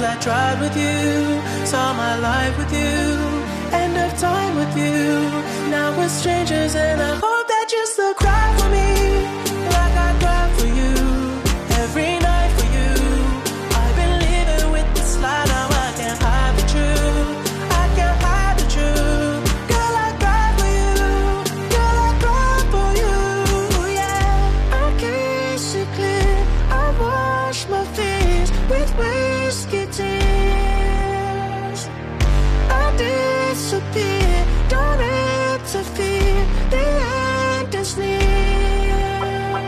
I tried with you, saw my life with you, end of time with you. Now we're strangers and I hope that you still cry for me like I cry for you every night for you. I've been living with this lie, now I can't hide the truth. I can't hide the truth. Girl, I cry for you. Girl, I cry for you. Yeah, I kiss it clear. I wash my face with whiskey tears. I disappear, don't interfere. The end is near.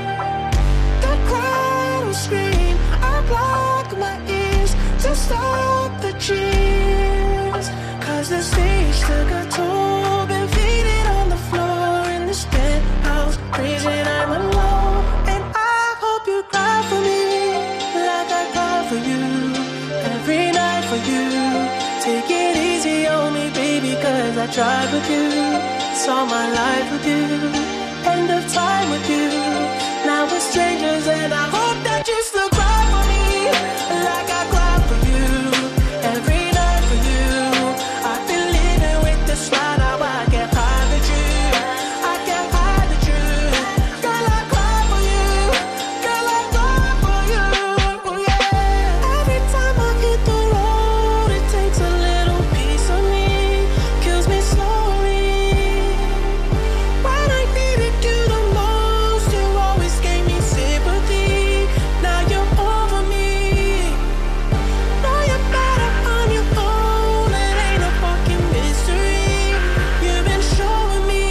The crowd will scream. I block my ears to stop the cheers. 'Cause the stage took a toll. Been faded on the floor in this penthouse, freezing I'm alone. And I hope you cry for me like I cry for you every night for you. Take it easy on me, baby, 'cause I tried with you, saw my life with you, end of time with you. Now we're strangers and I hope that you still cry for me like I cry for you every night for you. I've been living with this lie, now I can't hide the truth. I can't hide the truth. Girl, I cry for you. Girl, I cry for you. Yeah. Every time I hit the road, it takes a little piece of me, kills me slowly. When I needed you the most, you always gave me sympathy. Now you're over me. Know you're better on your own. It ain't a fucking mystery. You've been showing me.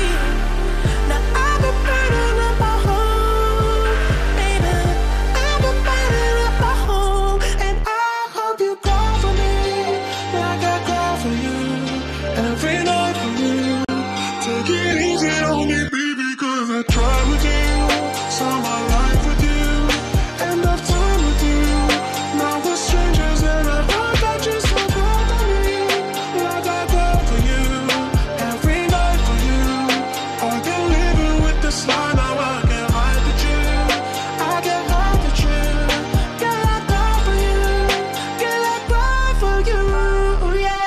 Now I've been burning up my home, baby. I've been burning up my home, and I hope you cry for me like I cry for you every night for you. Take it easy on me, baby, 'cause I tried with you, saw my life with you, end of time with you. Now we're strangers and I hope that you still cry for me like I cry for you every night for you. I've been living with this lie, now I can't hide the truth. I can't hide the truth. Girl, I cry for you. Girl, I cry for you. Yeah.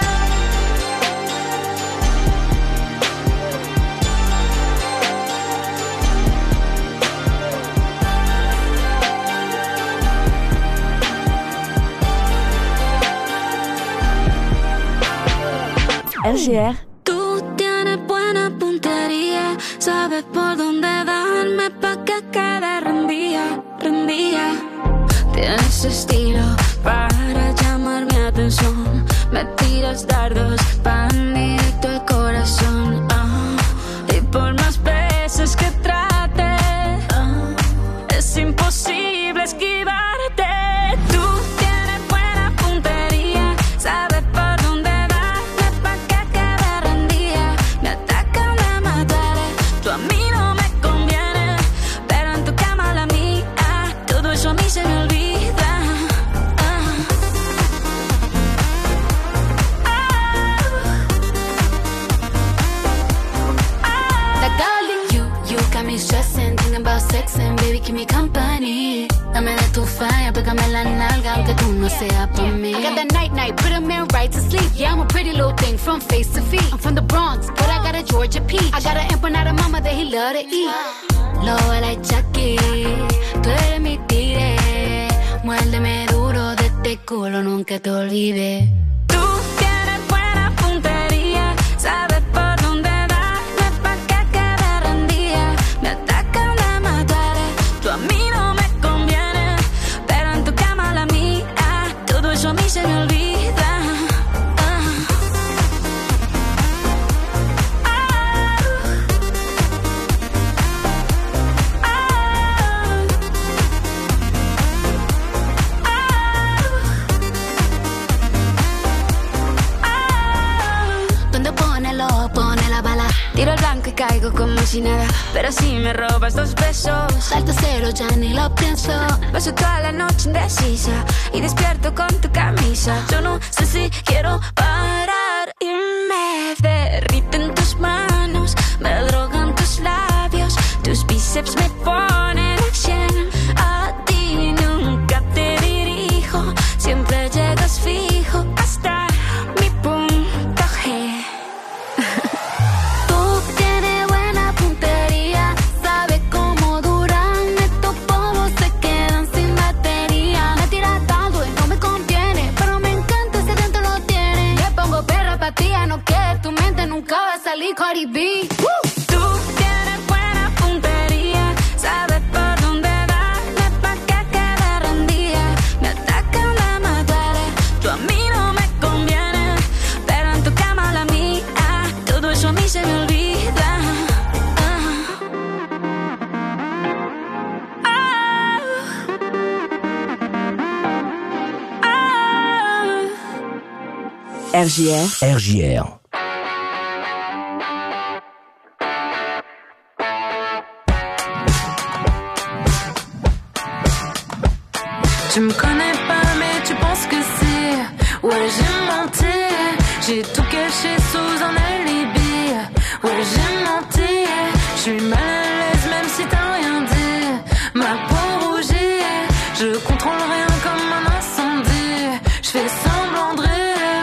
RGR. Tú tienes buena puntería, sabes por dónde darme pa' que quede rendía, rendía. Tienes estilo para llamar mi atención, me tiras dardos pan directo al corazón. Y por más veces que trate, es imposible esquivarte. Tú tienes buena puntería, sabes por dónde darme pa' que quede rendía. Me atacan, me mataré, tú a mí no me conviene, pero en tu cama la mía, todo eso a mí se me olvida. That girl in you got me stressing, thinking about sex and baby keep me company. Dame de tu fire, pégame la nalga aunque tú no seas por mí. I got that night, put a man right to sleep. Yeah, I'm a pretty little thing from face to feet. I'm from the Bronx, but I got a Georgia peach. I got an empanada mama that he love to eat. Lobo like Chucky, tú eres mi tigre. Muérdeme duro de este culo, nunca te olvides. Tú tienes buena puntería, sabes por dónde darme pa' que quede rendía. Me atacan, me mataré, tú a mí no me conviene, pero en tu cama la mía, todo eso a mí se me olvida. Tiro el blanco y caigo como si nada, pero si me robas 2 besos, salto cero, ya ni lo pienso. Paso toda la noche indecisa y despierto con tu camisa. Yo no sé si quiero parar y me derriten tus manos, me drogan tus labios, tus bíceps me ponen a 100. A ti nunca te dirijo, siempre llegas Cardi B. Woo! Tú tienes buena puntería, sabes por dónde darme pa' que quede rendida. Me ataca la más duele, tú a mí no me conviene, pero en tu cama la mía, todo eso a mí se me olvida. RJR. Tu me connais pas mais tu penses que c'est. Ouais j'ai menti, j'ai tout caché sous un alibi. Ouais j'ai menti, je suis mal à l'aise même si t'as rien dit. Ma peau rougit, je contrôle rien comme un incendie. Je fais semblant de rire.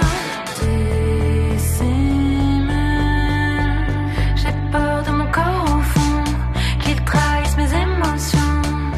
J'ai peur de mon corps au fond, qu'il trahisse mes émotions.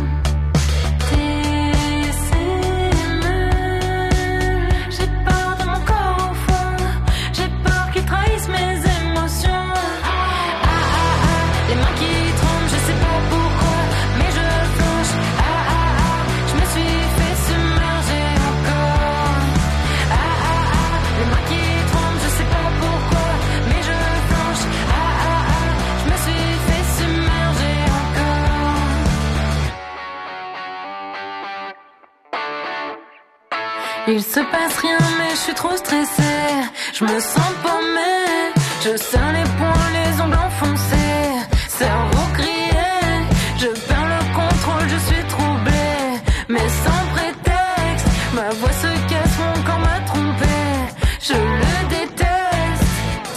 Il se passe rien mais je suis trop stressée. Je me sens paumée, je serre les poings, les ongles enfoncés. Cerveau grillé, je perds le contrôle, je suis troublée. Mais sans prétexte, ma voix se casse, mon corps m'a trompée. Je le déteste.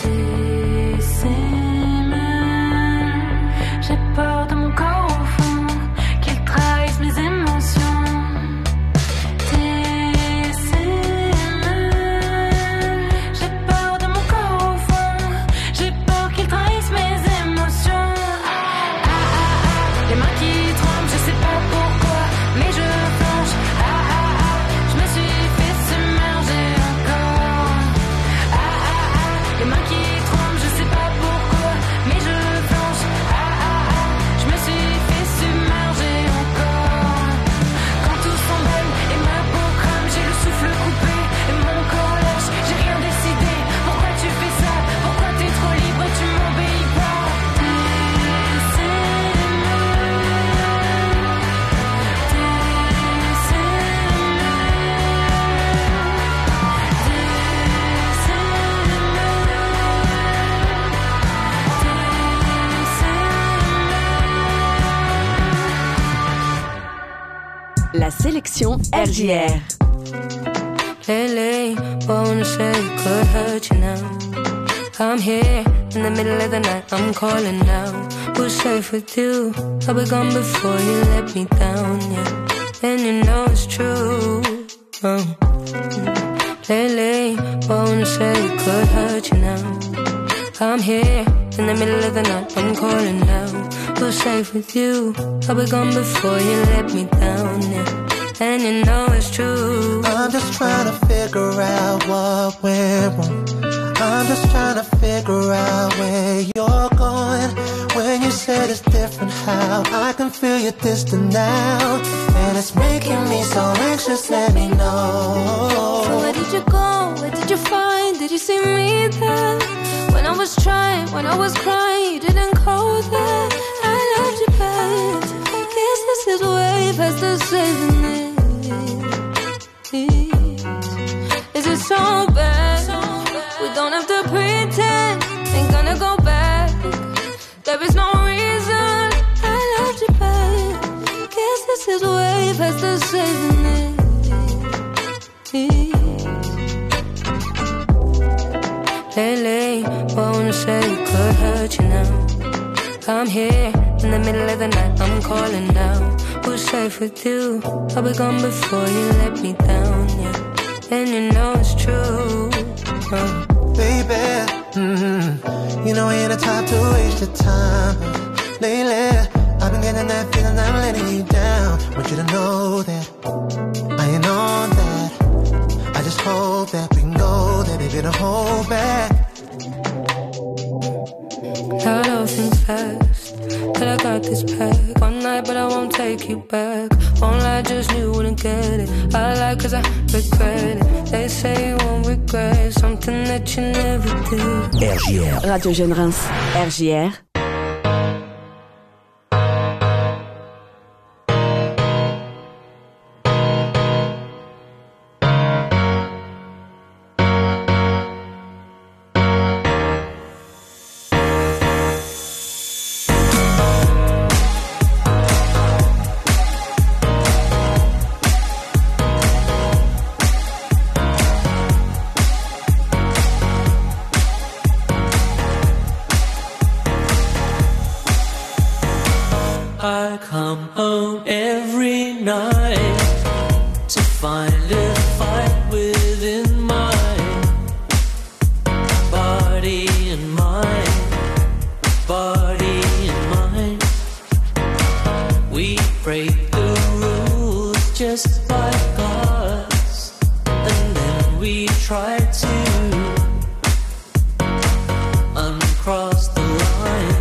J'ai peur de mon corps au fond, qu'il trahisse mes émotions. La sélection RJR. Lately, wanna say it could hurt you now. I'm here in the middle of the night, I'm calling now. Who's safe with you? I'll be gone before you let me down, yeah. And you know it's true. Lately, wanna say it could hurt you now. I'm here in the middle of the night, I'm calling now. Who's safe with you? I'll be gone before you let me down, yeah. And you know it's true. I'm just trying to figure out what went wrong. I'm just trying to figure out where you're going. When you said it's different, how I can feel you distant now. And it's making me so anxious, let me know. So where did you go? Where did you find? Did you see me there? When I was trying, when I was crying, you didn't go there. I loved you best. Guess this is way past the saving me. Is it so bad? We don't have to pretend. Ain't gonna go back. There is no reason. I loved you back. Guess this is way past the saving me. Lately, wanna say it could hurt you now. I'm here in the middle of the night, I'm calling now. Who's safe with you? I'll be gone before you let me down, yeah. And you know it's true. Baby, you know we ain't the type to waste your time. Lately, I've been getting that feeling I'm letting you down. Want you to know that I ain't on that. I just hope that we can go there, baby, to hold back. Loud all things fast. But I got this pack. One night, but I won't take you back. Won't lie, just knew wouldn't get it. I like cause I regret it. They say you won't regret something that you never did. RJR. Radio Jeune Reims. RJR. I come home every night to find a fight within my body and mind, body and mind. We break the rules just like us, and then we try to uncross the line.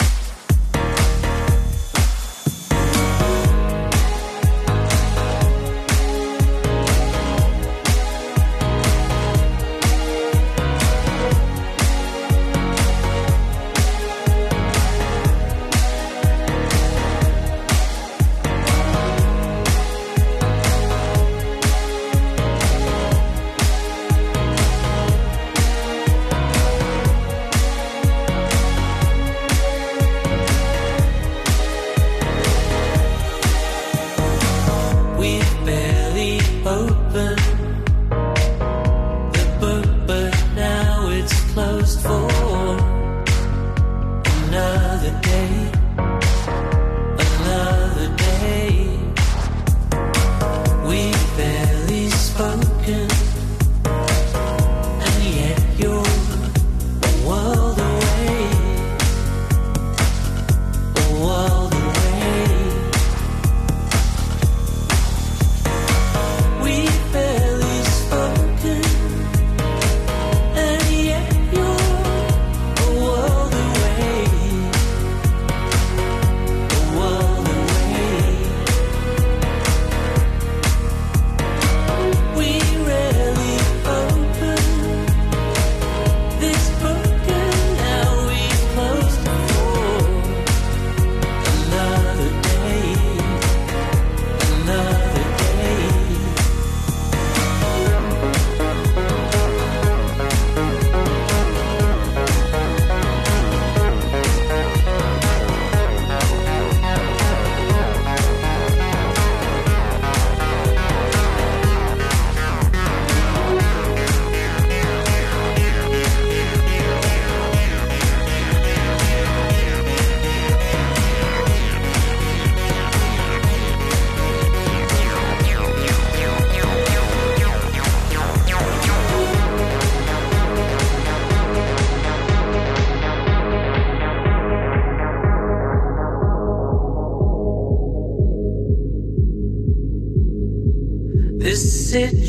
This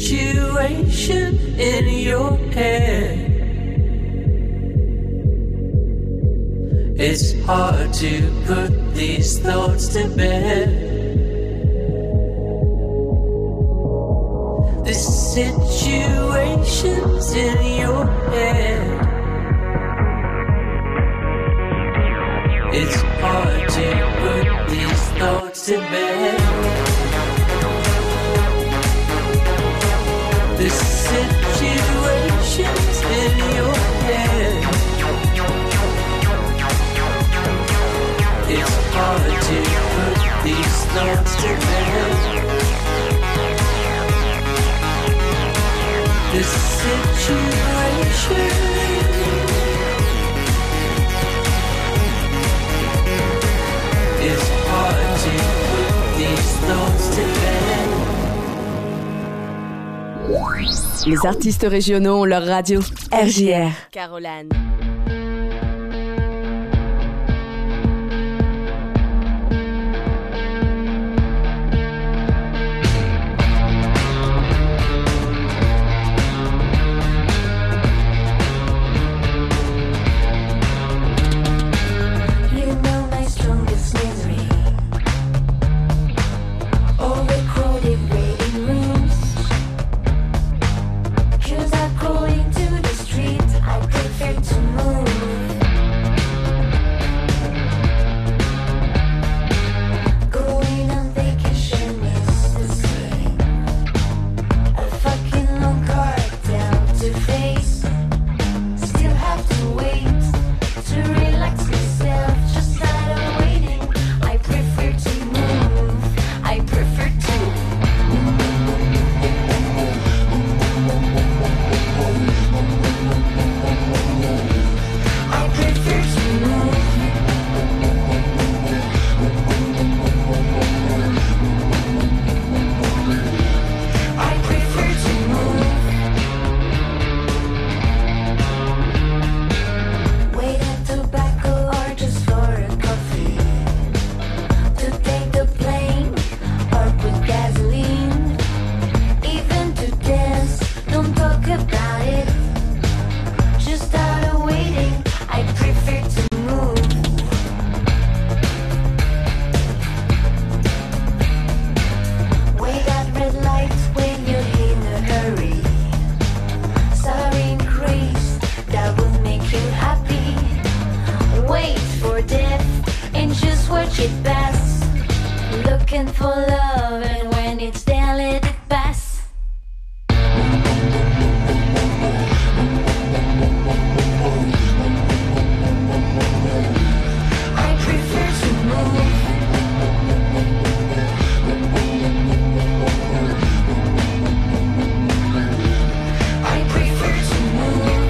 situation in your head, it's hard to put these thoughts to bed. This situation's in your head, it's hard to put these thoughts to bed. This situation's in your head, it's hard to put these thoughts to bed. This situation, it's hard to put these thoughts to bed. Les artistes régionaux ont leur radio. RJR. Caroline. looking for love, and when it's there, let it pass. I prefer to move. I prefer to move.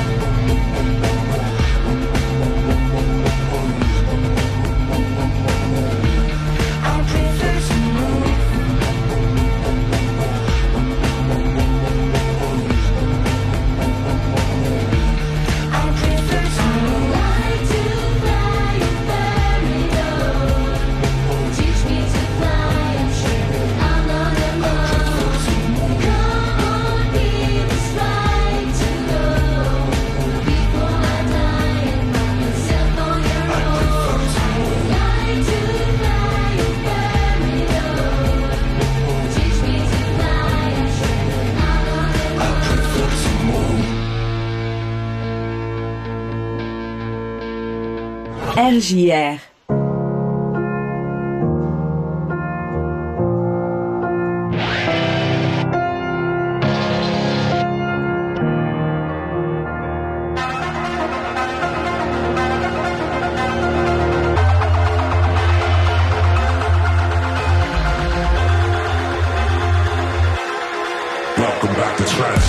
I prefer to move. I prefer to move. Like to fly a fairy teach me to fly, I'm sure I'm not alone. Come on, give us right to go before I die and find myself on your own. Like to fly a fairy teach me to fly, I'm sure I'm not alone. RJR. Welcome back to Trance.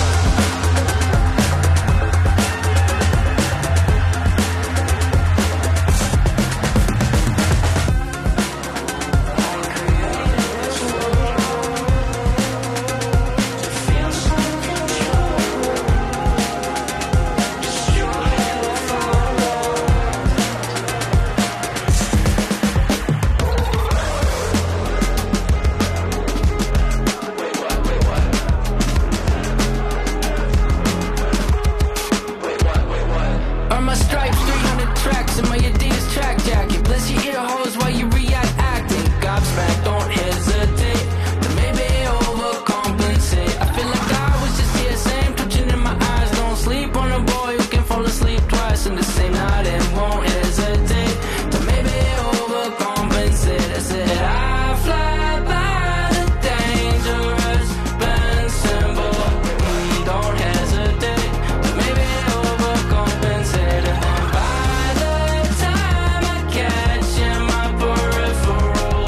Earn my stripes, 300 tracks in my Adidas track jacket. Bless your ear holes while you react acting. Gobsmacked, don't hesitate to maybe overcompensate. I feel like I was just here, same twitching in my eyes. Don't sleep on a boy who can fall asleep twice in the same night and won't hesitate to maybe overcompensate. I said I fly by the dangerous bend symbol. Don't hesitate to maybe overcompensate. And then by the time I catch in my peripheral,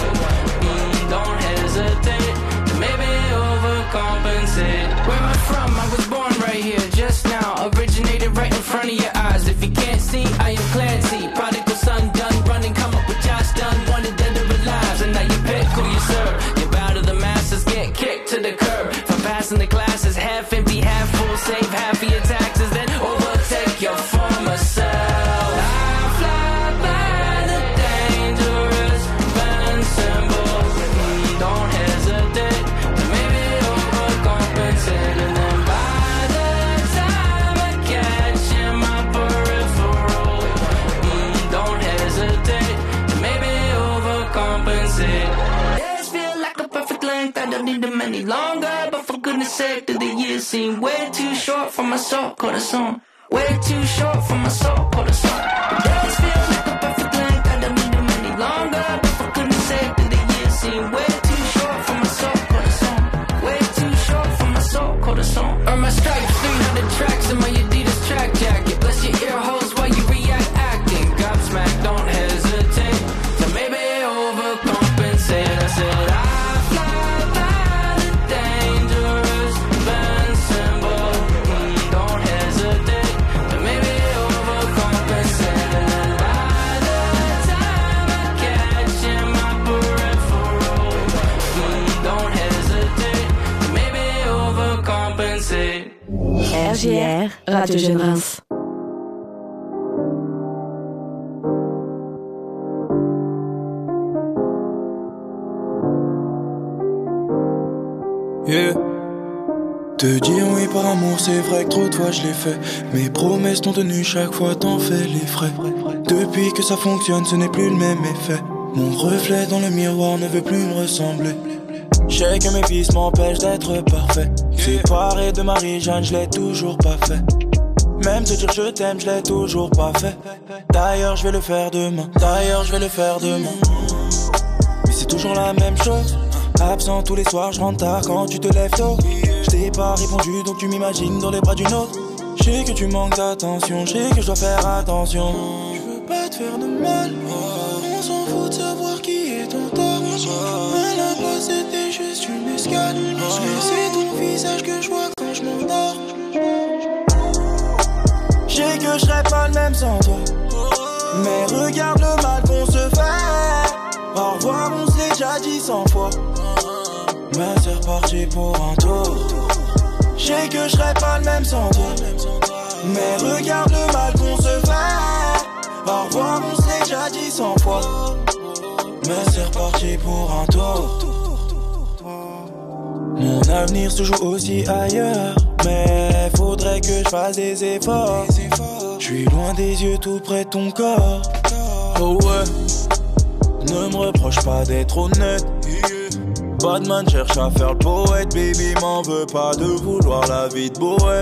don't hesitate to maybe overcompensate. Where am I from? I was born right here, just now. Originated right in front of your eyes. If you can't see, I am Clancy. Prodigal son, done running, come up with Josh Dunn. Wanted dead or alive, and now you pick who you serve. You bow to the masses, get kicked to the curb. For passing the classes, half empty, half full. Save half of your taxes, then overtake your former self. I fly by the dangerous bend symbol. Don't hesitate to maybe overcompensate. And then by the time I catch in my peripheral, don't hesitate to maybe overcompensate. Days feel like a perfect length, I don't need them any longer. But for goodness sake, do the years seem way too short for my soul, corazón. Way too short for my soul, corazón. Days feel like a perfect length, I don't need them any longer. But for goodness sake, do the years seem way too short for my soul, corazón. Way too short for my soul, corazón. Earn my stripes, 300 tracks in my Adidas track jacket. Bless your ear holes while you react acting. Gobsmacked, don't hesitate to maybe overcompensate. I said I fly by the dangerous bend symbol. Don't hesitate to maybe overcompensate. And then by the time I catch in my peripheral, don't hesitate to maybe overcompensate. RJR, Radio Jeune Reims. Yeah. Te dire oui par amour, c'est vrai que trop de fois je l'ai fait. Mes promesses t'ont tenu, chaque fois t'en fais les frais. Depuis que ça fonctionne, ce n'est plus le même effet. Mon reflet dans le miroir ne veut plus me ressembler. Je sais que mes vices m'empêchent d'être parfait. Séparé de Marie-Jeanne, je l'ai toujours pas fait. Même te dire je t'aime, je l'ai toujours pas fait. D'ailleurs je vais le faire demain. c'est toujours la même chose. Absent tous les soirs, je rentre tard quand tu te lèves tôt. Je t'ai pas répondu donc tu m'imagines dans les bras d'une autre. Je sais que tu manques d'attention, je sais que je dois faire attention. Je veux pas te faire de mal, on s'en fout de savoir qui est ton tort. À la base c'était juste une escale. C'est ton visage que je vois quand je m'endors. Je sais que je serais pas le même sans toi, mais regarde le mal qu'on se fait. Au revoir, on se l'est déjà dit 100 fois. Mais c'est reparti pour un tour. Je sais que je serais pas le même sans toi, mais regarde le mal qu'on se fait. Au revoir, on se l'est déjà dit 100 fois. Mais c'est reparti pour un tour. Mon avenir se joue aussi ailleurs, mais faudrait que je fasse des efforts. Je suis loin des yeux, tout près de ton corps. Oh ouais, ne me reproche pas d'être honnête. Batman cherche à faire le poète, baby m'en veut pas de vouloir la vie de bohème.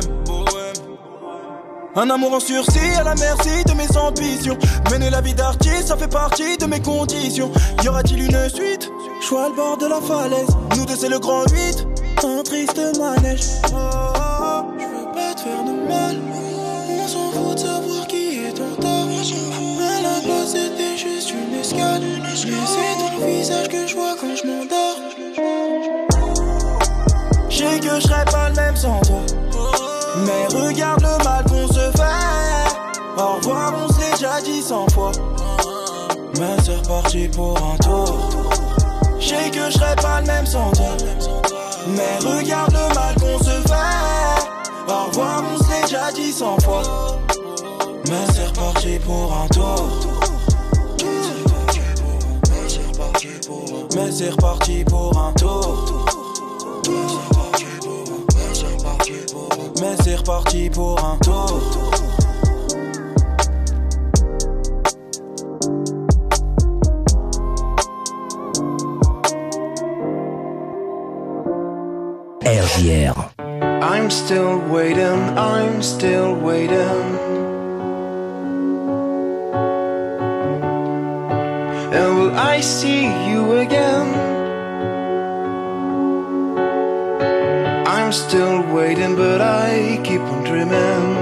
Un amour en sursis à la merci de mes ambitions. Mener la vie d'artiste, ça fait partie de mes conditions. Y aura-t-il une suite? Je suis à le bord de la falaise. Nous deux c'est le grand 8, un triste manège. Je veux pas te faire de mal, on s'en fout de savoir qui est ton tort. À la base c'était juste une escale. Mais c'est ton visage que je vois quand je m'endors. Je sais que je serais pas le même sans toi, mais regarde le mal qu'on se fait. Au revoir, on se l'est déjà dit 100 fois. Mais c'est reparti pour un tour. Je sais que je serais pas le même sans toi, mais regarde le mal qu'on se fait. Au revoir, on se l'est déjà dit 100 fois. Mais c'est reparti pour un tour. Mais c'est reparti pour un tour. Mais c'est reparti pour un tour. RJR. I'm still waiting, I'm still waiting. And will I see you again? I'm still waiting, but I keep on dreaming.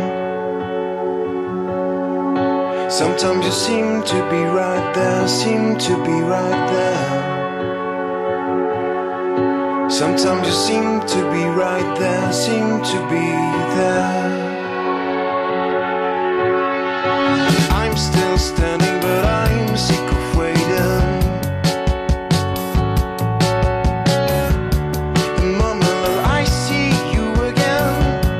Sometimes you seem to be right there, seem to be right there. Sometimes you seem to be right there, seem to be there. I'm still standing, but I'm sick of waiting. And mama, will I see you again?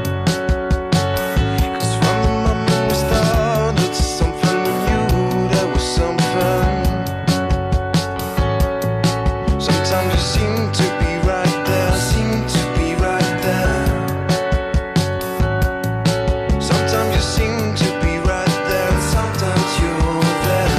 'Cause from the moment we started, something we knew there was something. Sometimes you seem to be right there, seem to be right there. Sometimes you seem to be right there, and sometimes you're there.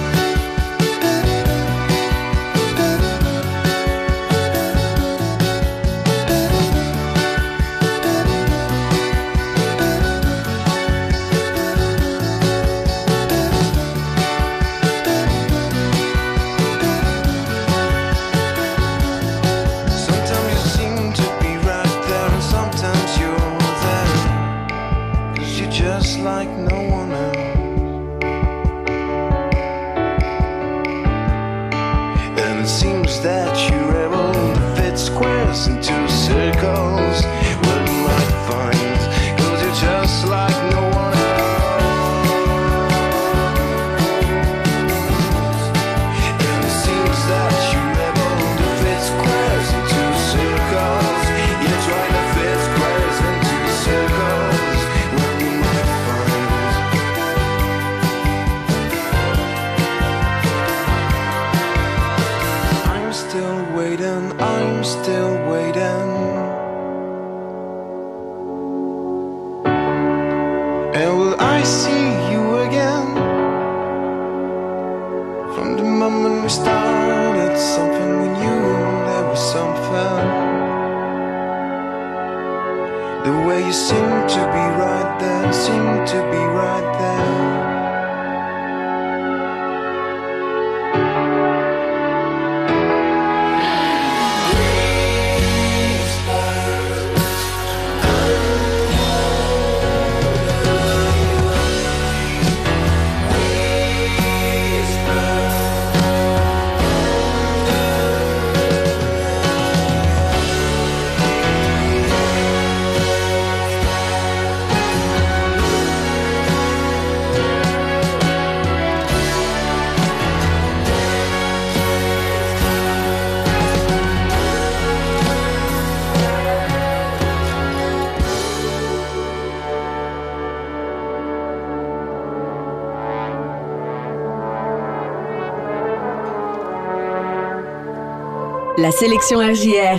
Sometimes you seem to be right there, and sometimes you're there. 'Cause you're just like no one else. And it seems that you're able to fit squares into circles. Well, you might find, 'cause you're just like no one else. And it seems that you're able to fit squares into circles. You're trying to fit squares into circles. Well, you might find. I'm still waiting, I'm still waiting. And will I see you again? From the moment we started, something we knew there was something. The way you seem to be right there, seem to be right there. La sélection RJR.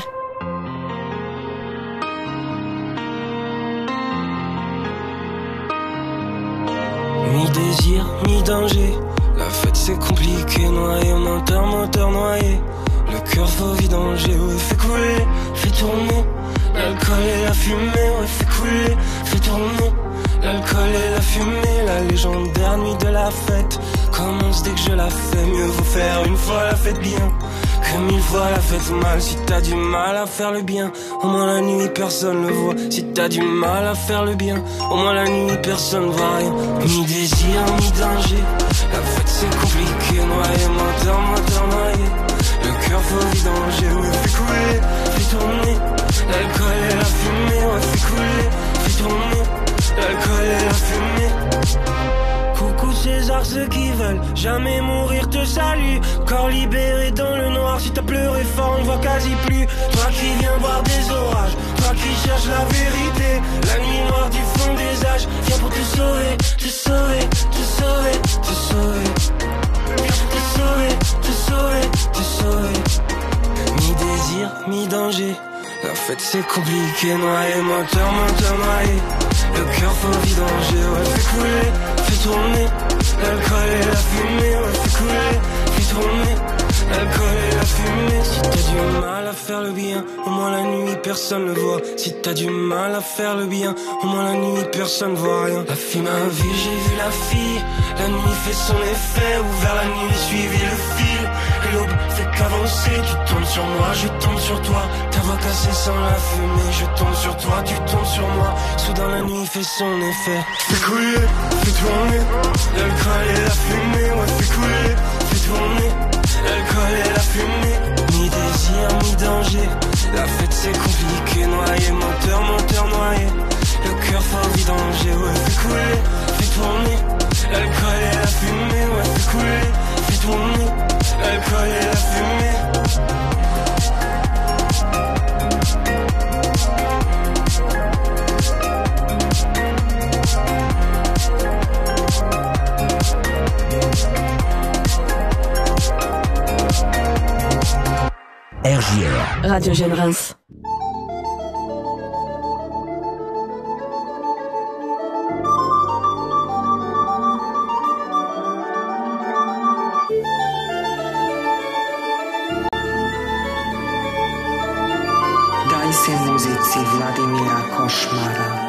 Mi-désir, mi-danger. La fête c'est compliqué, noyé, moteur noyé. Le cœur faut vidanger, ouais, fais couler, fais tourner. L'alcool et la fumée, ouais, fais couler, fais tourner. L'alcool et la fumée, la légendaire nuit de la fête commence dès que je la fais. Mieux vaut faire une fois la fête bien que 1000 fois la fête mal. Si t'as du mal à faire le bien, au moins la nuit personne le voit. Si t'as du mal à faire le bien, au moins la nuit personne voit rien. Ni désir, ni danger. La fête c'est compliqué, noyé, moteur noyé. Le cœur faut vidanger, ouais, fais couler, fais tourner. L'alcool et la fumée, ouais, fais couler, fais tourner. L'alcool et la fumée. Coucou César, ceux qui veulent jamais mourir te saluent. Corps libéré dans le noir, si t'as pleuré fort on ne voit quasi plus. Toi qui viens voir des orages, toi qui cherches la vérité. La nuit noire du fond des âges, viens pour te sauver, te sauver, te sauver, te sauver. Viens pour te sauver, te sauver, te sauver. Mi-désir, mi-danger. La fête c'est compliqué, noyé, moteur noyé. Le cœur faut vidanger, ouais, fais couler, fais tourner. L'alcool et la fumée, ouais, fais couler, fais tourner. L'alcool et la fumée. Si t'as du mal à faire le bien, au moins la nuit personne ne voit. Si t'as du mal à faire le bien, au moins la nuit personne ne voit rien. La fille m'a vu, j'ai vu la fille. La nuit fait son effet, ouvert la nuit, suivi le fil. Et l'aube fait qu'avancer, tu tombes sur moi, je tombe sur toi. Ta voix cassée sans la fumée, je tombe sur toi, tu tombes sur moi. Soudain la nuit fait son effet. Fais couler, fais tourner. L'alcool et la fumée, ouais, fais couler, fais tourner. L'alcool et la fumée. Ni désir, ni danger. La fête c'est compliqué, noyé, moteur noyé. Le cœur faut vidanger, ouais, fais couler, fais tourner. L'alcool et la fumée, ouais, fais couler, fais tourner. L'alcool et la fumée. RJR. Radio Jeune Reims. Daj se muzici Vladimira Košmara.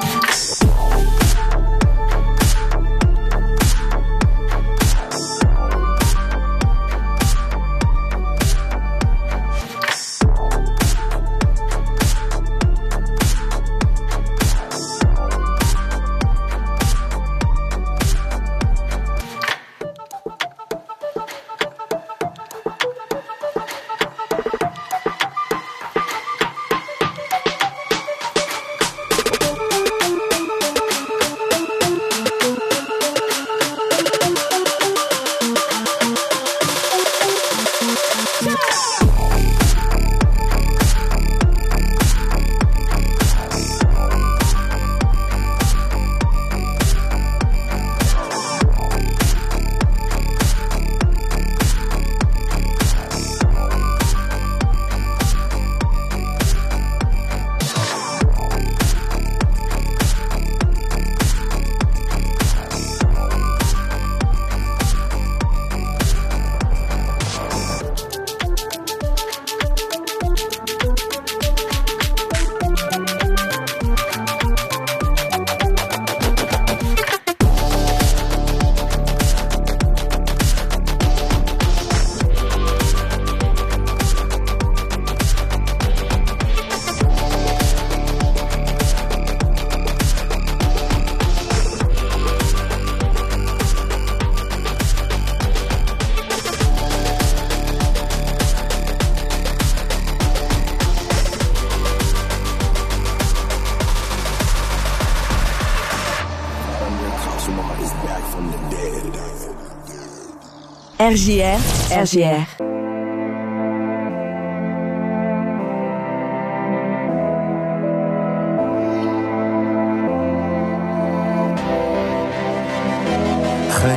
RJR, RJR.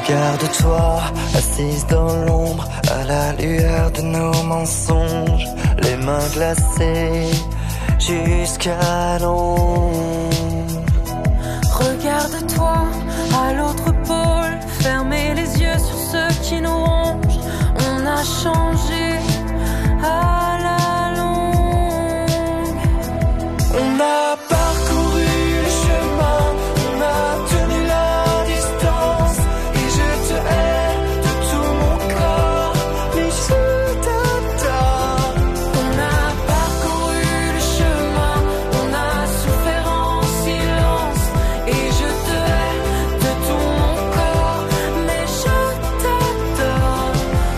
Regarde-toi, assise dans l'ombre, à la lueur de nos mensonges, les mains glacées jusqu'à l'ombre. Regarde-toi à l'autre pôle, fermez les yeux sur ceux qui nous rongent. On a changé à la longue. On a parcouru le chemin, on a tenu la distance, et je te hais de tout mon corps, mais je t'adore. On a parcouru le chemin, on a souffert en silence, et je te hais de tout mon corps, mais je t'adore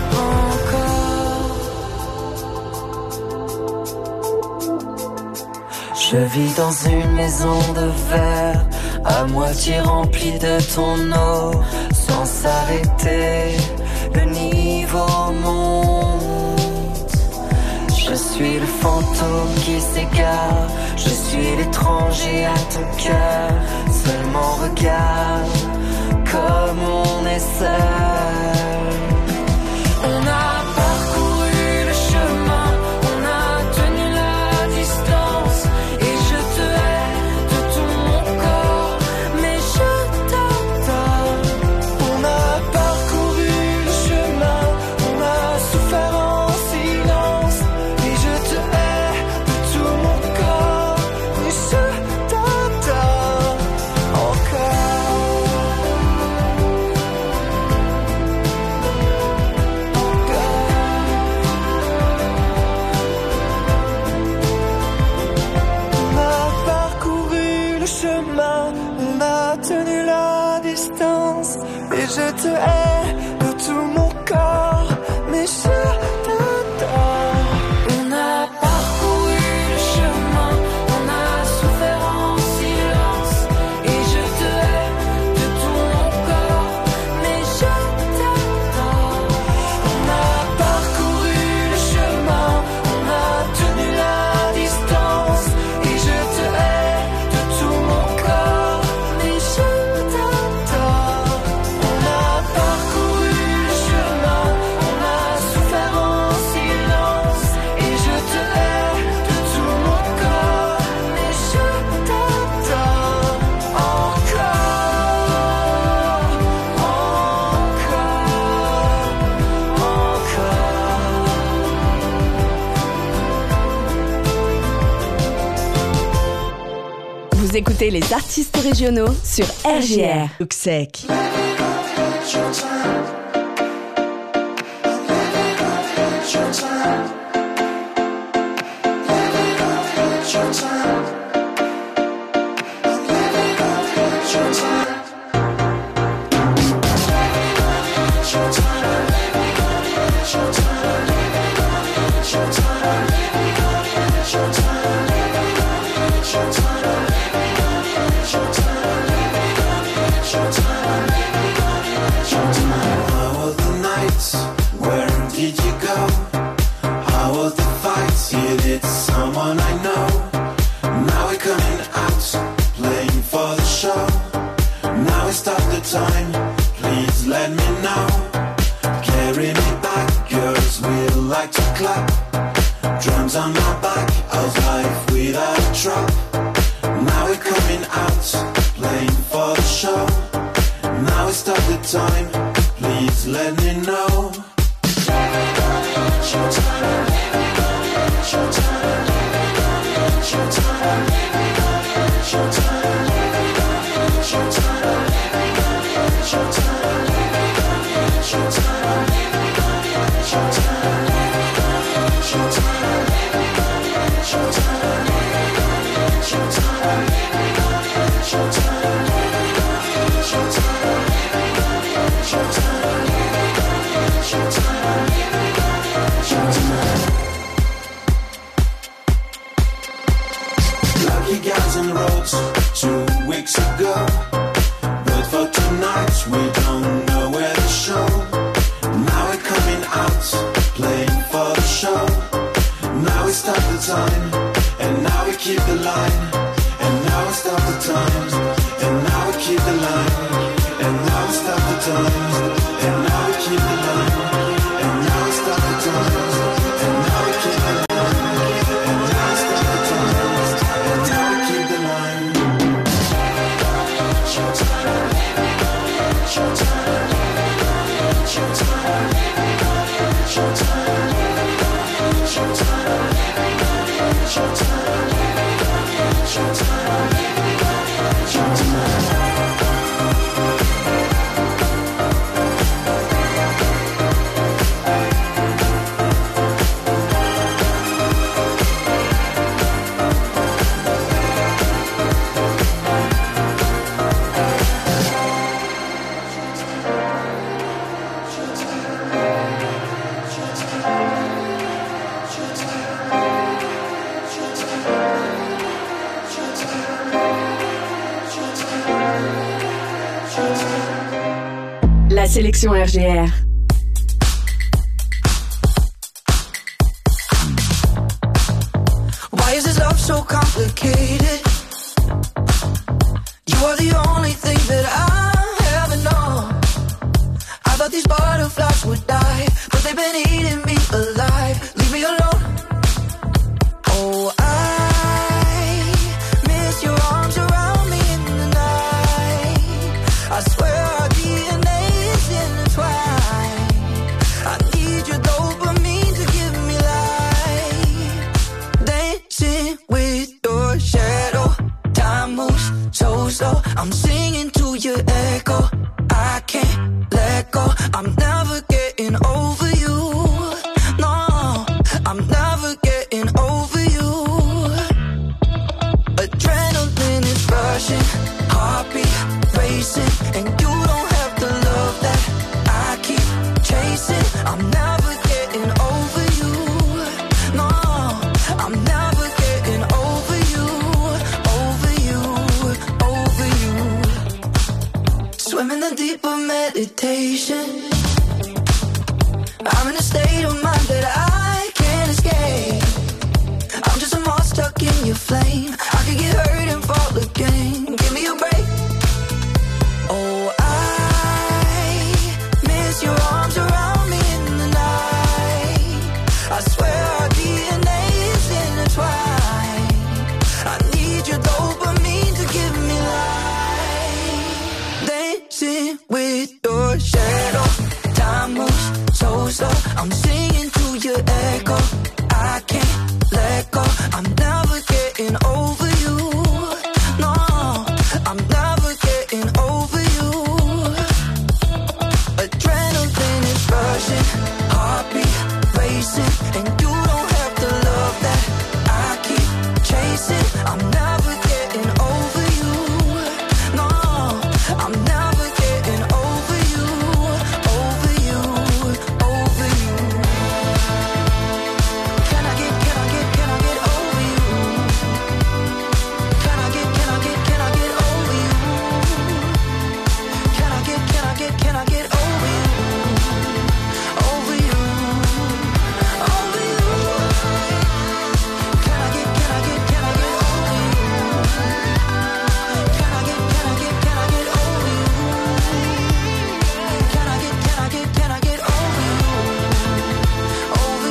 encore. Je vis dans une maison de verre, à moitié remplie de ton eau, sans s'arrêter, le niveau monte. Je suis le fantôme qui s'égare, je suis l'étranger à ton cœur. Seulement regarde comme on est seul. On a parcouru le chemin, on a tenu la distance, et je te hais de tout mon corps, mais je t'adore. On a parcouru le chemin, on a souffert en silence, et je te hais de tout mon corps, mais je t'adore encore. On a parcouru le chemin, on a tenu la distance, et je te hais de tout mon corps, mais je t'adore. On a parcouru le chemin, on a souffert en silence, et je te hais de tout mon corps, mais je t'adore. On a parcouru le chemin, on a tenu la distance, et je te hais de tout mon corps, mais je t'adore. On a parcouru le chemin, on a souffert en silence, et je te hais de tout mon corps, mais je t'adore encore, Vous écoutez les artistes régionaux sur RJR. Luxec. How was the night? Where did you go? How was the fight? Is it someone I know? Now we're coming out, playing for the show. Now we stop the time, please let me know. Carry me back, girls, we like to clap. Drums on my back, how's life without a drop? Now we're coming out, playing for the show. Now we stop the time, please let me know. Showtime, showtime, showtime, showtime, showtime, Lucky guys on roads 2 weeks ago, but for tonight we don't know where to show. Now we're coming out, playing for the show. Now we stop the time, and now we keep the line. And now we stop the time, and now we keep the line. And now we stop the the time, and now we keep the line. And now we stop the time, and now we keep the line. And now we stop the time, and now we keep the line. Showtime, showtime, showtime, showtime, showtime, showtime, showtime, showtime. La sélection RGR. Why is this love so complicated? You are the only thing that I ever know. I thought these butterflies would die, but they've been eating me alive. Leave me alone. Oh, I miss your arms around me in the night. I swear our DNA is intertwined. I need your dopamine to give me life. Dancing with your shadow. Time moves so slow. I'm singing to your echo. I can't let go. I'm never getting over you. No, I'm never getting over you. Adrenaline is rushing, heartbeat racing, and you don't have the love that I keep chasing. I'm never getting over you. No, I'm never getting over you, over you, over you. Swim in the deep of meditation. I'm in a state of mind that I can't escape. I'm just a moth stuck in your flame. I could get hurt and fall again. Give me a break. Oh, I miss your arms around me in the night. I swear our DNA is intertwined. I need your dopamine to give me life. Dancing with your shadow. Time moves so slow. I'm singing to your echo. I can't let go. I'm never getting over you. No, I'm never getting over you. Adrenaline is rushing, heartbeat racing, and you don't have the love that I keep chasing. I'm never getting over you. No, I'm never getting over you, over you, over you. Can I get over you? Can I get over you? Can I get over you? Over you, over you. Can I get over you? Can I get over you? Can I get over you? Over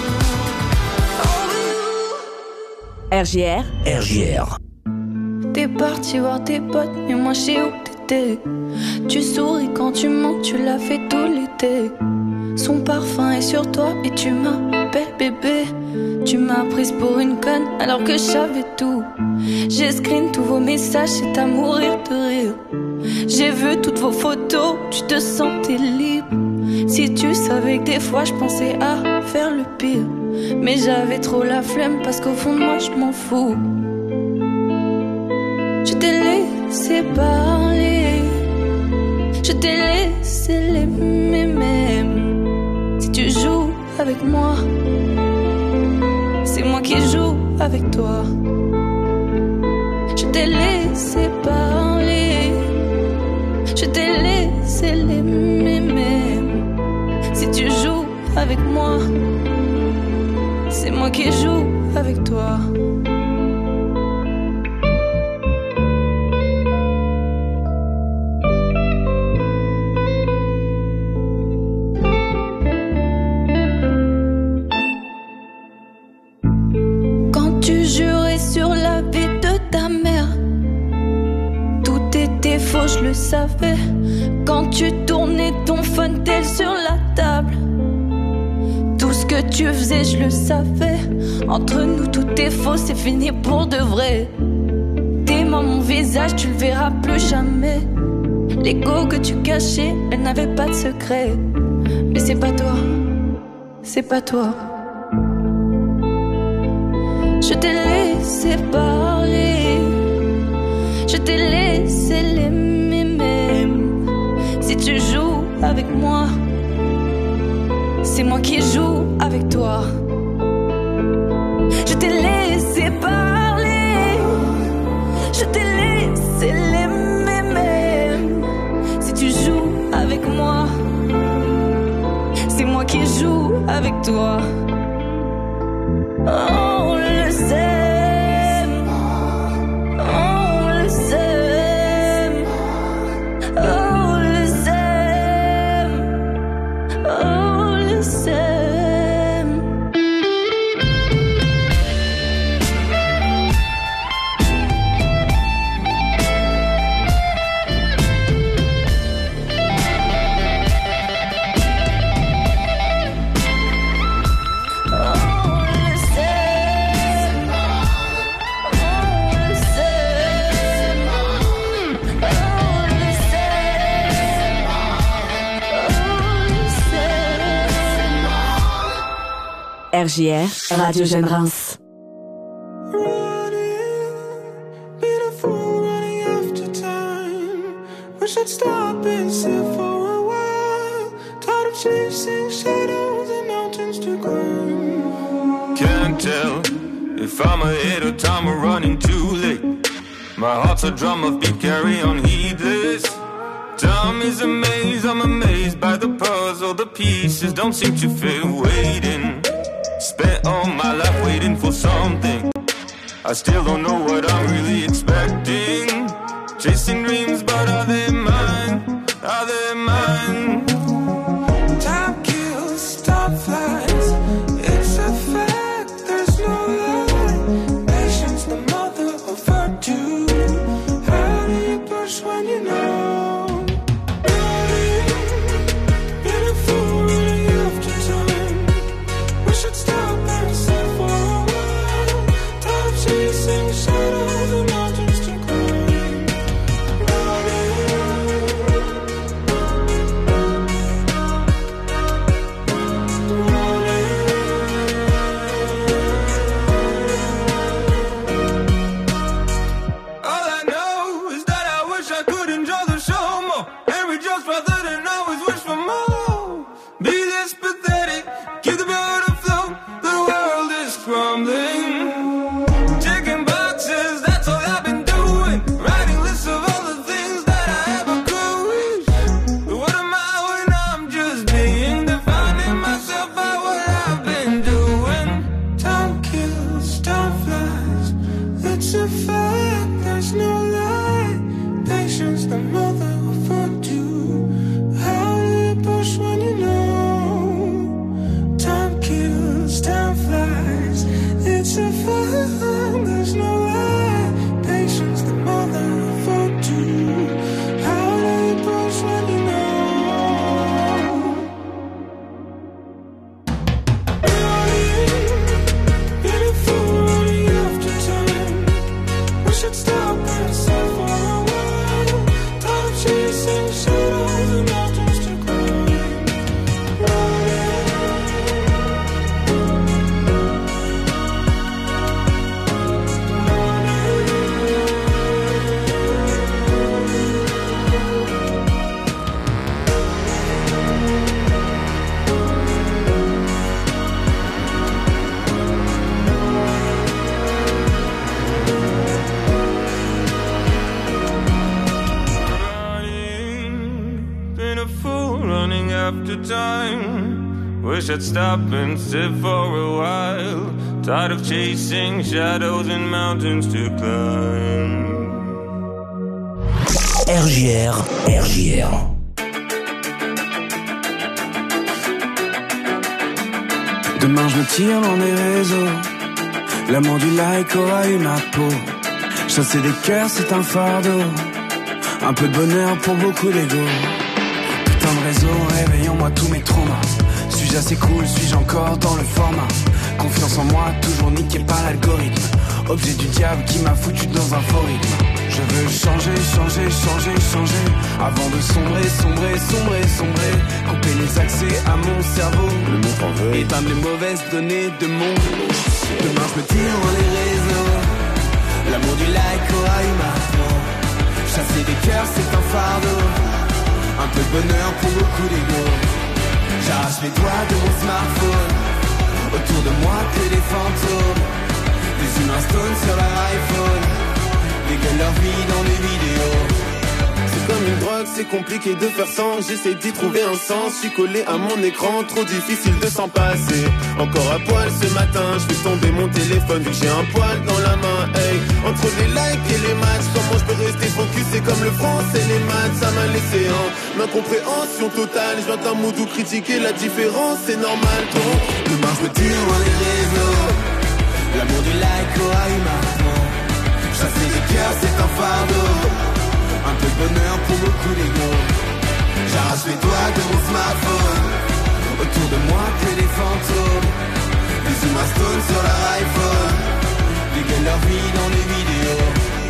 you, over you. RGR. RGR. T'es parti voir tes potes, mais moi je sais où t'étais. Tu souris quand tu mens, tu l'as fait tout l'été. Son parfum est sur toi et tu m'appelles bébé. Tu m'as prise pour une conne alors que je savais tout. J'ai screen tous vos messages, c'est à mourir de rire. J'ai vu toutes vos photos, tu te sentais libre. Si tu savais que des fois je pensais à faire le pire, mais j'avais trop la flemme parce qu'au fond de moi je m'en fous. Je t'ai laissé parler, je t'ai laissé l'aimer même. Si tu joues avec moi, c'est moi qui joue avec toi. Je t'ai laissé parler, je t'ai laissé l'aimer même. Si tu joues avec moi, c'est moi qui joue avec toi. je le savais. Quand tu tournais ton phone tel sur la table, tout ce que tu faisais, je le savais. Entre nous, tout est faux, c'est fini pour de vrai. T'aimais mon visage, tu le verras plus jamais. L'ego que tu cachais, elle n'avait pas de secret. Mais c'est pas toi, c'est pas toi. Je t'ai laissé parler, je t'ai laissé l'aimer même. Si tu joues avec moi, c'est moi qui joue avec toi. Je t'ai laissé parler, je t'ai laissé l'aimer même. Si tu joues avec moi, c'est moi qui joue avec toi. On le sait, on le sait, on le sait, on le sait. RJR, Radio Jeune Reims. Been a fool running after time. Wish I'd stop and sit for a while. Tired of chasing shadows and mountains to climb. Can't tell if I'm ahead of time or running too late. My heart's a drum of beat, carry on heedless. Time is a maze, I'm amazed by the puzzle. The pieces don't seem to fit waiting. Spent all my life waiting for something. I still don't know what I'm really expecting. Chasing dreams, but are they mine? Are they mine? Time kills, stop flies. It's a fact, there's no lie. Patience, the mother of virtue. How do you push when you know? Been a fool running after time. Wish I'd stop and sit for a while. Tired of chasing shadows and mountains to climb. All I know is that I wish I could enjoy the show more. And rejoice rather than always wish for more. Be less pathetic, keep the bird afloat. The world is crumbling. Ticking boxes, that's all I've been doing. Writing lists of all the things that I ever could wish. But what am I when I'm just being? Defining myself by what I've been doing. Time kills, time flies. It's a fact, there's no lie. Patience, the mother of virtue. How do you push when you know? Time kills, time flies. It's a fact, there's no lie. Patience, the mother of virtue. How do you push when you know? Been a fool running after time. Wish I'd stop and sit for a while. Tired of chasing shadows and mountains to climb. Been a fool running after time. Wish I'd stop and sit for a while. Tired of chasing shadows and mountains to climb. RJR. Demain je me tire dans les réseaux. L'amour du like aura eu ma peau. Chasser des cœurs c'est un fardeau. Un peu de bonheur pour beaucoup d'ego. Putain de réseau, réveille en moi tous mes traumas. Suis-je assez cool, suis-je encore dans le format? Confiance en moi, toujours niqué par l'algorithme. Objet du diable qui m'a foutu dans un faux rythme. Je veux changer, changer, changer, changer. Avant de sombrer, sombrer, sombrer, sombrer. Couper les accès à mon cerveau. Éteindre les mauvaises données de mon. Demain je me tire dans les réseaux. L'amour du like aura eu marteau. Chasser des cœurs c'est un fardeau. Un peu de bonheur pour beaucoup d'ego. J'arrache les doigts de mon smartphone. Autour de moi que des fantômes. Des humains stone sur leur iPhone. Dégueulent leur vie dans des vidéos. C'est comme une drogue, c'est compliqué de faire sans. J'essaie d'y trouver un sens. Je suis collé à mon écran, trop difficile de s'en passer. Encore à poil ce matin, je fais tomber mon téléphone vu que j'ai un poil dans la main. Hey, entre les likes et les matchs, comment je peux rester focus? C'est comme le français et les maths, ça m'a laissé en incompréhension totale. Je viens d'un mood où critiquer la différence, c'est normal. Donc demain je me tire dans les réseaux. L'amour du like aura eu marteau. Chasser des cœurs c'est un fardeau. Un peu de bonheur pour beaucoup d'ego. J'arrache les doigts de mon smartphone. Autour de moi que des fantômes. Des humains stone sur leur iPhone. Dégueulent leur vie dans des vidéos.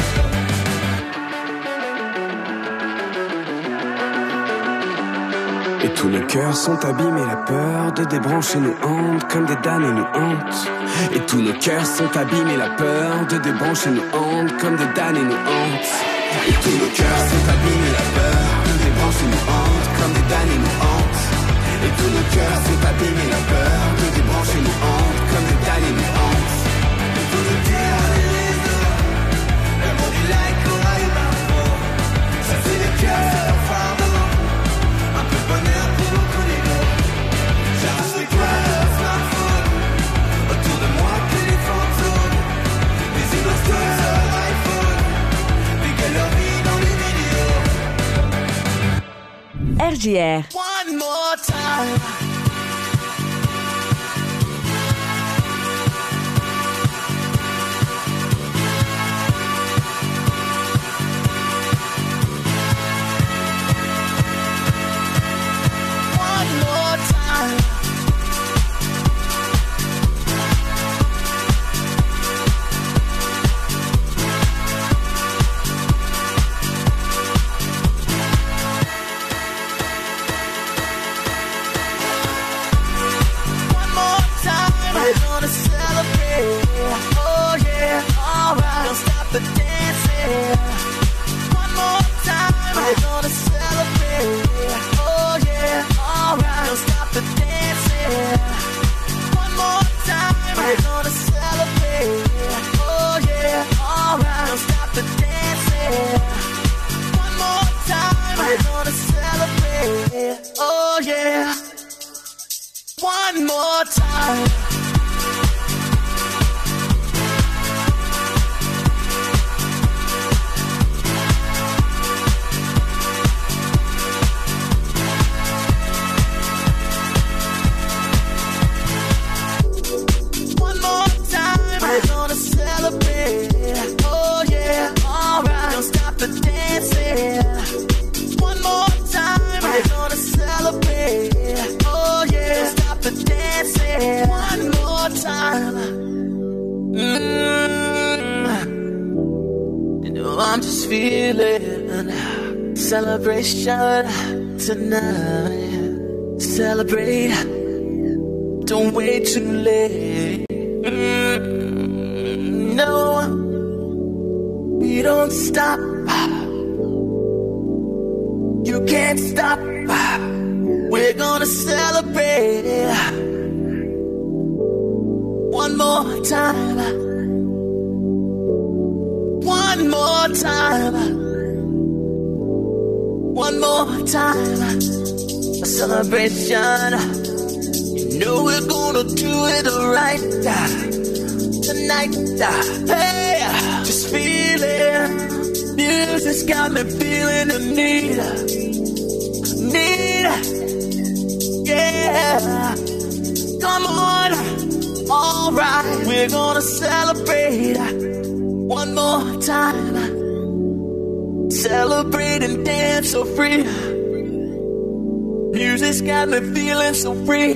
Et tous nos cœurs sont abîmés, la peur de débrancher nous hante comme des damnés nous hantent. Et tous nos cœurs sont abîmés, la peur de débrancher nous hante comme des damnés nous hantent. Et tous nos cœurs sont abîmés, la peur de débrancher nous hante comme des damnés nous hantent. Et tous nos cœurs sont abîmés, la peur de débrancher nous hante comme des damnés nous hantent. Et tous nos cœurs les réseaux, l'amour du like aura eu marteau. Ça c'est les cœurs, c'est un fardeau. Un peu de bonheur pour beaucoup d'ego. J'arrache les doigts de mon smartphone. Autour de moi que les fantômes. Des images de leur iPhone. Dégueulent leur vie dans les vidéos. RJR. One more time. The dancing. One more time, we're gonna celebrate. Oh yeah, alright. Don't stop the dancing. One more time, we're gonna celebrate. Oh yeah, alright. Don't stop the dancing. One more time, we're gonna celebrate. Oh yeah. One more time. We're gonna celebrate. Oh yeah, alright. Don't stop the dancing. One more time. We're gonna celebrate. Oh yeah, don't stop the dancing. One more time. You know I'm just feeling celebration tonight. Celebrate. Don't wait too late. No, we don't stop. You can't stop. We're gonna celebrate. One more time. One more time. One more time. A celebration. You know we're gonna do it right tonight. Hey, just feeling. Music's got me feeling the need. Yeah. Come on. Alright, we're gonna celebrate. One more time. Celebrate and dance so free. Music's got me feeling so free.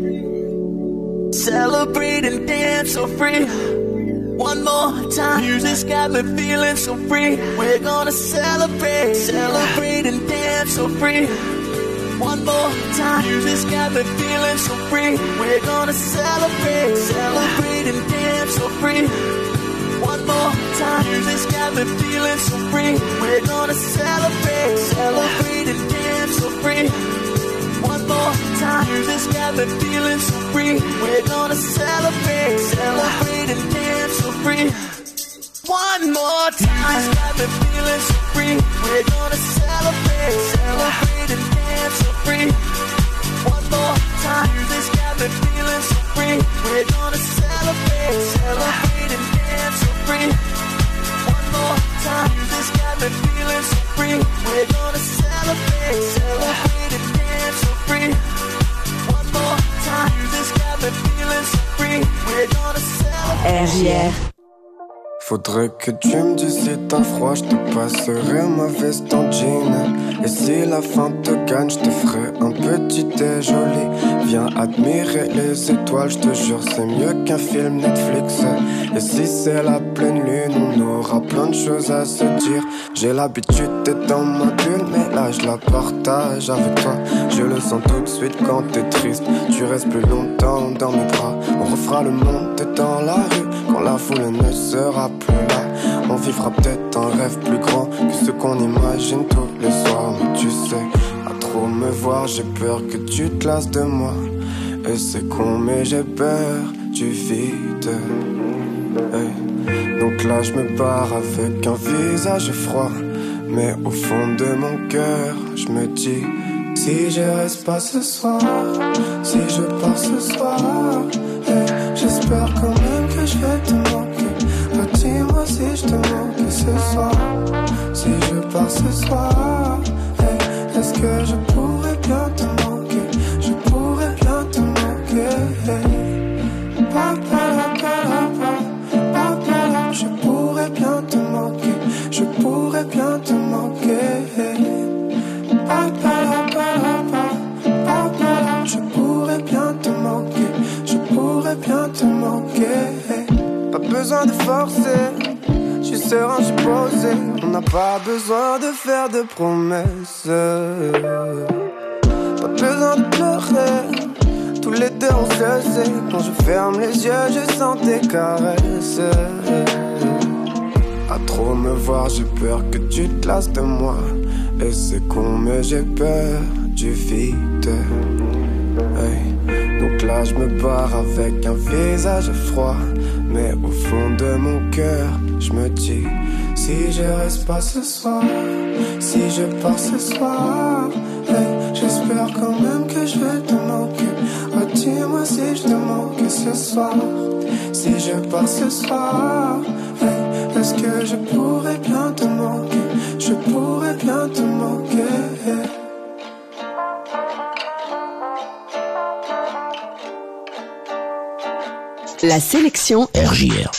Celebrate and dance so free. One more time. Music's got me feeling so free. We're gonna celebrate. Celebrate and dance so free. One more time. Music's got me feeling so free. We're gonna celebrate. Celebrate and dance so free. One more time. Music's got me feeling so free. We're gonna celebrate. Celebrate and dance so free. One more time. Music's got me feeling so free. We're gonna celebrate. Celebrate and dance so free. One more time. Music's got me feeling so free. We're gonna celebrate. Celebrate and dance so free. One more time. Music's got me feeling so free. We're gonna celebrate. Celebrate and dance so free. One more time. Music's got me feeling so free. We're gonna celebrate. Celebrate and dance so free. One more time. Music's got me feeling so free. We're gonna celebrate. RJR. Faudrait que tu me dises si t'as froid, je te passerai ma veste en jean. Et si la faim te gagne, je te ferai un petit thé joli. Viens admirer les étoiles, je te jure c'est mieux qu'un film Netflix. Et si c'est la pleine lune, on aura plein de choses à se dire. J'ai l'habitude d'être dans ma bulle, mais là je la partage avec toi. Je le sens tout de suite quand t'es triste. Tu restes plus longtemps dans mes bras. On refera le monde dans la rue quand la foule ne sera plus là. On vivra peut-être un rêve plus grand que ce qu'on imagine tous les soirs. Mais tu sais, à trop me voir, j'ai peur que tu te lasses de moi. Et c'est con mais j'ai peur du vide. Hey. Donc là je me barre avec un visage froid. Mais au fond de mon cœur, je me dis, si je reste pas ce soir, si je pars ce soir, hey, j'espère quand même que je vais te manquer. Oh, dis-moi si je te manque ce soir, si je pars ce soir, hey, est-ce que je pourrais bien te manquer? Je pourrais bien te manquer, hey. Je pourrais bien te manquer, je pourrais bien te manquer, hey. Je pourrais bien te manquer, je pourrais bien te manquer. Pas besoin de forcer, je suis serein, je suis posé. On n'a pas besoin de faire de promesses. Pas besoin de pleurer, tous les deux on se sait. Quand je ferme les yeux, je sens tes caresses. À trop me voir, j'ai peur que tu te lasses de moi. Et c'est con mais j'ai peur du vide, hey. Donc là je me barre avec un visage froid. Mais au fond de mon cœur, je me dis, si je reste pas ce soir, si je pars ce soir, hey, j'espère quand même que je vais te manquer. Oh, dis-moi si je te manque ce soir, si je pars ce soir, hey, est-ce que je pourrais bien te manquer? Je pourrais bien te manquer, hey. La sélection RJR.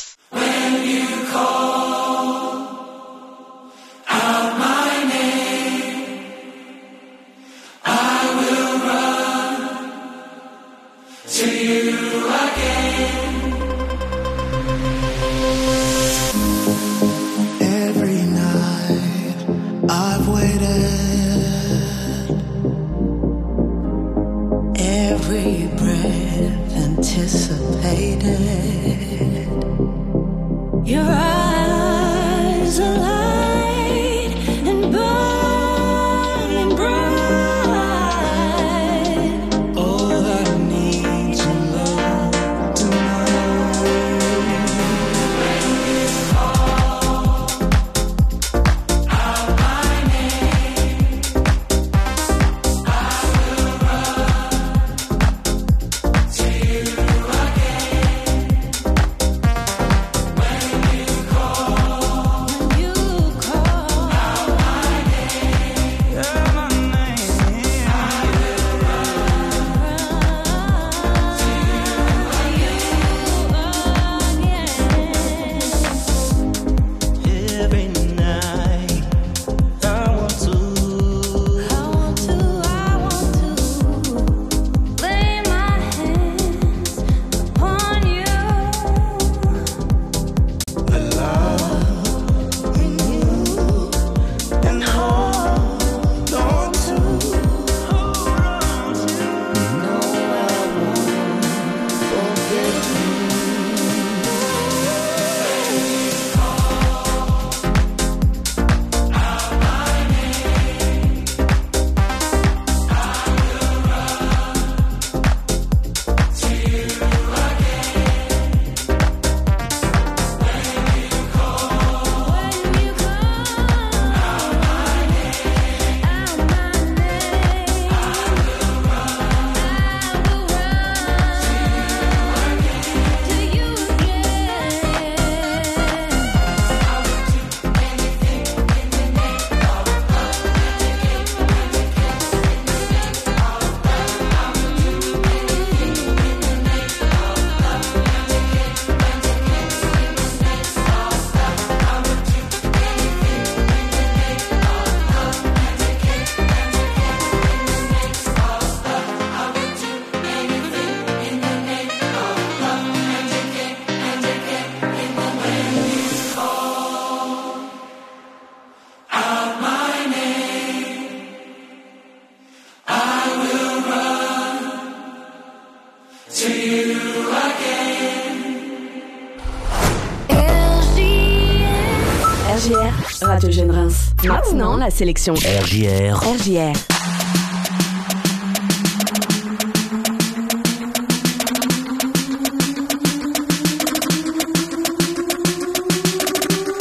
Every breath anticipated. RJR, Radio Jeune Reims. Maintenant, la sélection RJR. RJR.